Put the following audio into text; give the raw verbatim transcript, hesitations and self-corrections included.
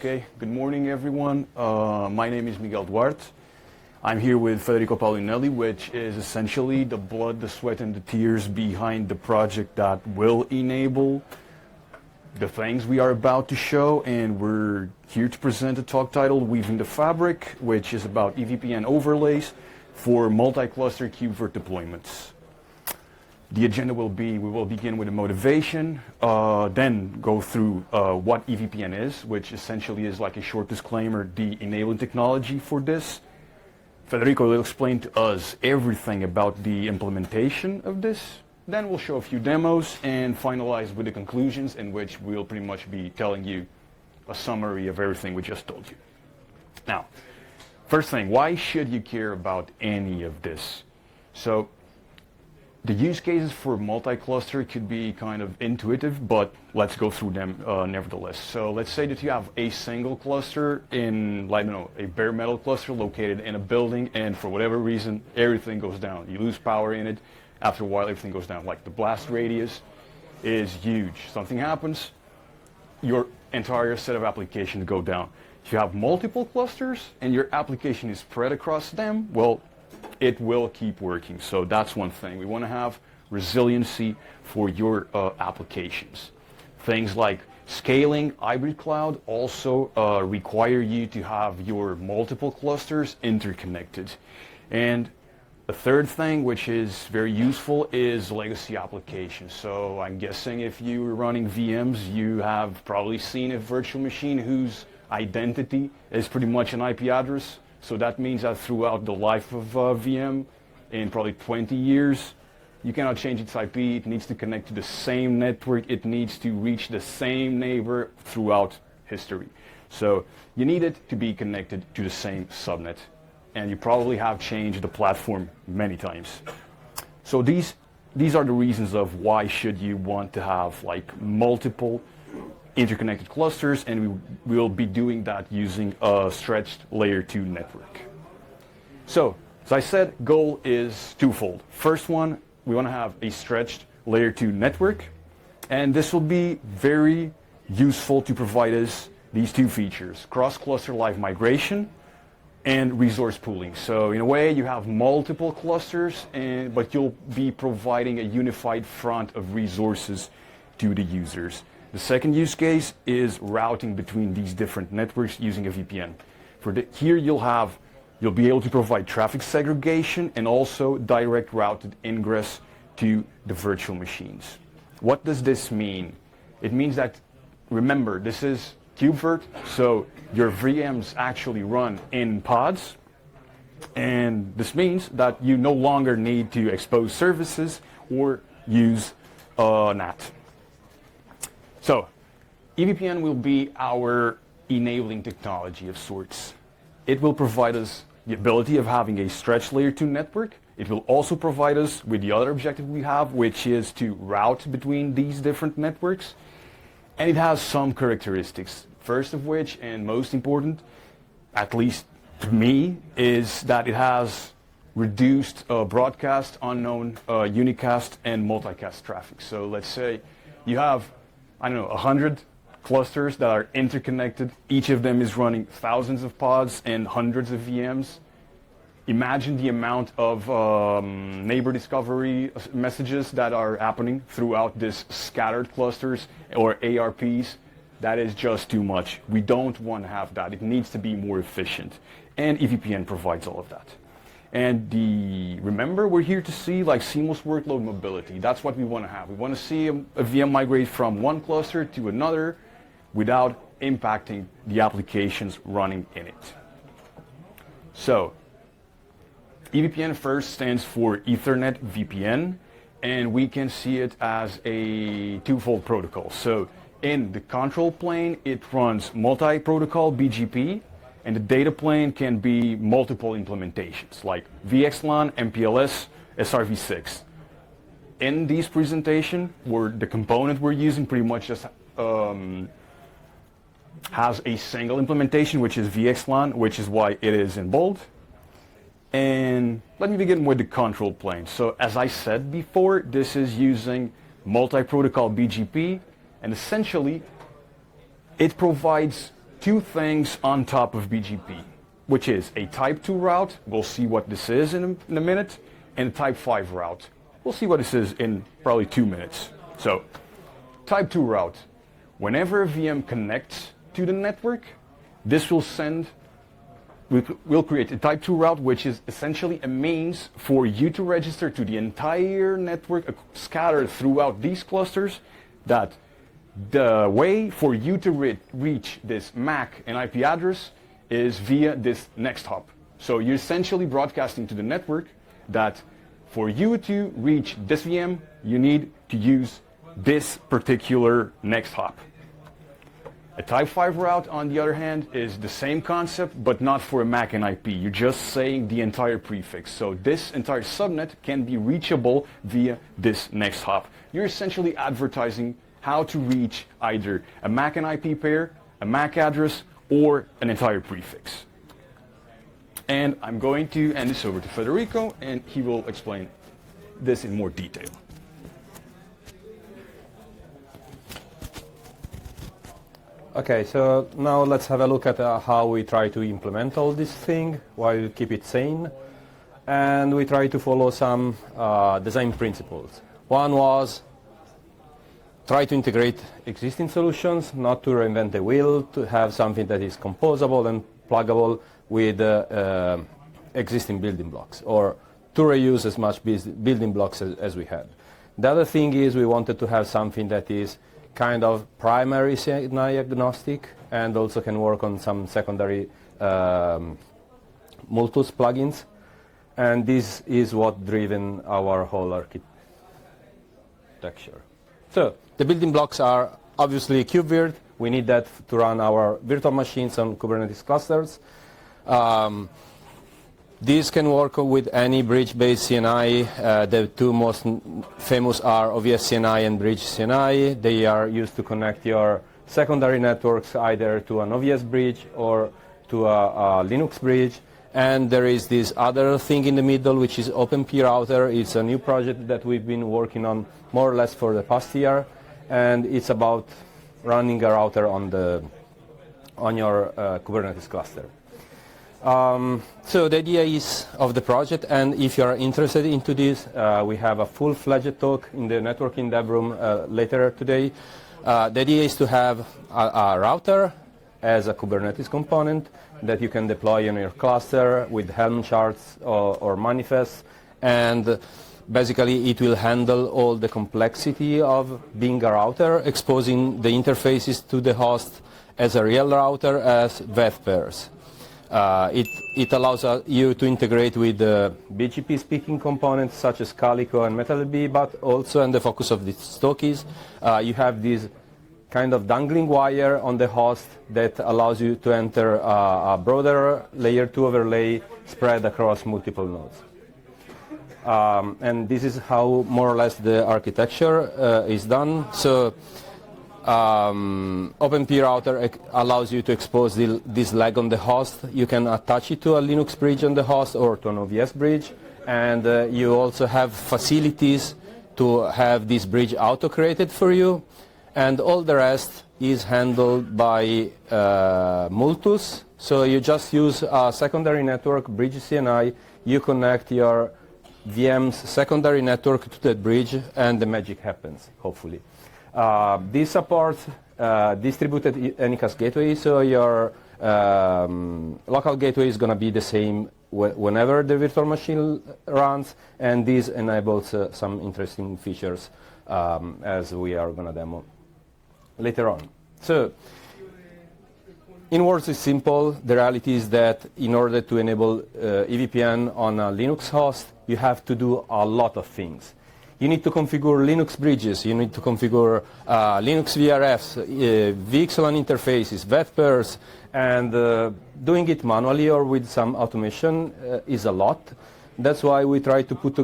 Okay, good morning everyone. Uh, my name is Miguel Duarte. I'm here with Federico Paulinelli, which is essentially the blood, the sweat, and the tears behind the project that will enable the things we are about to show. And we're here to present a talk titled Weaving the Fabric, which is about E V P N overlays for multi-cluster KubeVirt deployments. The agenda will be, we will begin with a motivation, uh, then go through uh, what E V P N is, which essentially is like a short disclaimer, the enabling technology for this. Federico will explain to us everything about the implementation of this. Then we'll show a few demos and finalize with the conclusions, in which we'll pretty much be telling you a summary of everything we just told you. Now, first thing, why should you care about any of this? So, the use cases for multi-cluster could be kind of intuitive, but let's go through them uh, nevertheless. So let's say that you have a single cluster in, like, I don't know, a bare metal cluster located in a building, and for whatever reason, everything goes down. You lose power in it. After a while, everything goes down. Like the blast radius is huge. Something happens, your entire set of applications go down. If you have multiple clusters and your application is spread across them, well, it will keep working. So that's one thing. We want to have resiliency for your uh, applications. Things like scaling, hybrid cloud also uh, require you to have your multiple clusters interconnected. And the third thing, which is very useful, is legacy applications. So I'm guessing if you're running V Ms, you have probably seen a virtual machine whose identity is pretty much an I P address. So that means that throughout the life of uh, V M, in probably twenty years, you cannot change its I P. It needs to connect to the same network. It needs to reach the same neighbor throughout history. So you need it to be connected to the same subnet. And you probably have changed the platform many times. So these, these are the reasons of why should you want to have like multiple interconnected clusters, and we will be doing that using a stretched layer two network. So, as I said, goal is twofold. First one, we want to have a stretched layer two network, and this will be very useful to provide us these two features, cross-cluster live migration and resource pooling. So in a way, you have multiple clusters, and, but you'll be providing a unified front of resources to the users. The second use case is routing between these different networks using a V P N. For the, here you'll have, you'll be able to provide traffic segregation and also direct routed ingress to the virtual machines. What does this mean? It means that, remember, this is KubeVirt, so your V Ms actually run in pods, and this means that you no longer need to expose services or use uh, N A T. So, E V P N will be our enabling technology of sorts. It will provide us the ability of having a stretched layer two network. It will also provide us with the other objective we have, which is to route between these different networks. And it has some characteristics. First of which, and most important, at least to me, is that it has reduced uh, broadcast, unknown, uh, unicast, and multicast traffic. So let's say you have, I don't know, one hundred clusters that are interconnected. Each of them is running thousands of pods and hundreds of V Ms. Imagine the amount of um, neighbor discovery messages that are happening throughout this scattered clusters or A R Ps. That is just too much. We don't want to have that. It needs to be more efficient. And E V P N provides all of that. And the, remember, we're here to see like seamless workload mobility. That's what we want to have. We want to see a, a V M migrate from one cluster to another without impacting the applications running in it. So, E V P N first stands for Ethernet V P N, and we can see it as a twofold protocol. So, in the control plane, it runs multi-protocol B G P, and the data plane can be multiple implementations like V X LAN, M P L S, S R v six. In this presentation, where the component we're using pretty much just um, has a single implementation, which is V X LAN, which is why it is in bold. And let me begin with the control plane. So as I said before, this is using multi-protocol B G P, and essentially it provides two things on top of B G P, which is a type two route, we'll see what this is in a, in a minute, and a type five route. We'll see what this is in probably two minutes. So, type two route. Whenever a V M connects to the network, this will send, we'll create a type two route, which is essentially a means for you to register to the entire network uh, scattered throughout these clusters, that the way for you to re reach this M A C and I P address is via this next hop. So you're essentially broadcasting to the network that for you to reach this V M, you need to use this particular next hop. A type five route, on the other hand, is the same concept, but not for a M A C and I P. You're just saying the entire prefix. So this entire subnet can be reachable via this next hop. You're essentially advertising how to reach either a M A C and I P pair, a M A C address, or an entire prefix. And I'm going to hand this over to Federico, and he will explain this in more detail. Okay, so now let's have a look at uh, how we try to implement all this thing, while we keep it sane, and we try to follow some uh, design principles. One was try to integrate existing solutions, not to reinvent the wheel, to have something that is composable and pluggable with uh, uh, existing building blocks, or to reuse as much building blocks as, as we had. The other thing is we wanted to have something that is kind of primary C N I agnostic and also can work on some secondary um, Multus plugins, and this is what driven our whole architecture. So the building blocks are obviously KubeVirt. We need that to run our virtual machines on Kubernetes clusters. Um, These can work with any bridge-based C N I. Uh, the two most famous are O V S C N I and Bridge C N I. They are used to connect your secondary networks either to an O V S bridge or to a, a Linux bridge. And there is this other thing in the middle, which is OpenPRouter. It's a new project that we've been working on more or less for the past year, and it's about running a router on the on your uh, Kubernetes cluster. Um, so the idea is of the project, and if you are interested into this, uh, we have a full-fledged talk in the networking dev room uh, later today. Uh, the idea is to have a, a router as a Kubernetes component that you can deploy in your cluster with Helm charts or, or manifests, and basically it will handle all the complexity of being a router, exposing the interfaces to the host as a real router as V E T pairs. Uh, it, it allows uh, you to integrate with uh, B G P speaking components such as Calico and MetalDB, but also, and the focus of this talk is, uh, you have this kind of dangling wire on the host that allows you to enter uh, a broader layer two overlay spread across multiple nodes. Um, and this is how more or less the architecture uh, is done. So um, OpenPRouter allows you to expose the, this leg on the host. You can attach it to a Linux bridge on the host or to an O V S bridge, and uh, you also have facilities to have this bridge auto-created for you, and all the rest is handled by uh, Multus. So you just use a secondary network, Bridge C N I, you connect your V M's secondary network to that bridge, and the magic happens, hopefully. Uh, this supports uh, distributed Anycast gateway, so your um, local gateway is going to be the same wh whenever the virtual machine runs, and this enables uh, some interesting features um, as we are going to demo later on. So, in words, it's simple. The reality is that in order to enable uh, E V P N on a Linux host, you have to do a lot of things. You need to configure Linux bridges, you need to configure uh, Linux V R Fs, uh, V X L A N interfaces, V E T pairs, and uh, doing it manually or with some automation uh, is a lot. That's why we try to put